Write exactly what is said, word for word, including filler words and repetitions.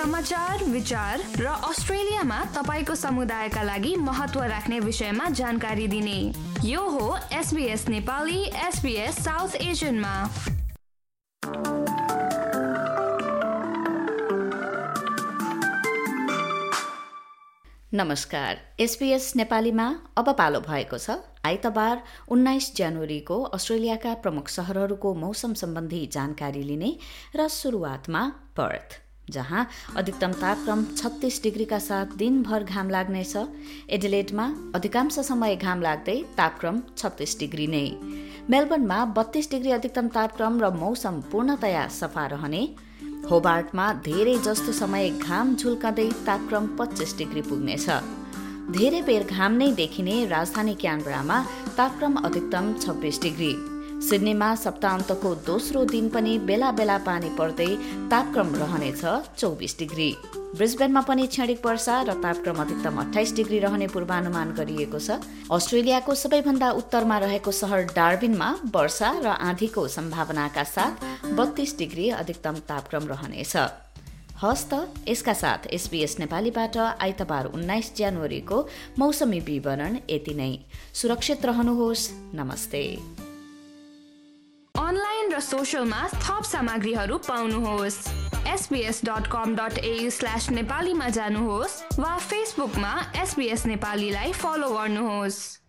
समाचार, विचार र अस्ट्रेलियामा तपाईको समुदायका लागि महत्त्व राख्ने विषयमा जानकारी दिने यो हो एसबीएस नेपाली, एसबीएस साउथ एसियनमा। नमस्कार, एसबीएस नेपालीमा अब पालो भएको छ आइतबार उन्नाइस जनवरीको अस्ट्रेलियाका प्रमुख शहरहरूको मौसम सम्बन्धी जानकारी लिने र सुरुवातमा पर्थ, जहाँ अधिकतम तापक्रम छत्तीस डिग्रीका साथ दिनभर घाम लाग्नेछ। एडिलेडमा अधिकांश समय घाम लाग्दै तापक्रम छत्तीस डिग्री नै। मेलबर्नमा बत्तीस डिग्री अधिकतम तापक्रम र मौसम पूर्णतया सफा रहने। होबार्टमा धेरै जस्तो समय घाम झुल्कँदै तापक्रम पच्चीस डिग्री पुग्नेछ। धेरै बेर घाम नै देखिने राजधानी क्यानबरामा तापक्रम अधिकतम छब्बीस डिग्री। सिडनीमा सप्ताहन्तको दोस्रो दिन पनि बेला बेला पानी पर्दै तापक्रम रहनेछ चौबिस डिग्री। ब्रिस्बेनमा पनि क्षणिक वर्षा र तापक्रम अधिकतम अट्ठाइस डिग्री रहने पूर्वानुमान गरिएको छ। अस्ट्रेलियाको सबैभन्दा उत्तरमा रहेको शहर डार्विनमा वर्षा र आँधीको सम्भावनाका साथ बत्तीस डिग्री अधिकतम तापक्रम रहनेछ। हस् त, यसका साथ एसबीएस नेपालीबाट आइतबार उन्नाइस जनवरीको मौसमी विवरण यति नै। सुरक्षित रहनुहोस्। नमस्ते। अनलाइन र सोशलमा थप सामग्रीहरू पाउनुहोस्। SBS dot com dot AU slash नेपालीमा जानुहोस् वा फेसबुकमा एसबीएस नेपालीलाई फलो गर्नुहोस्।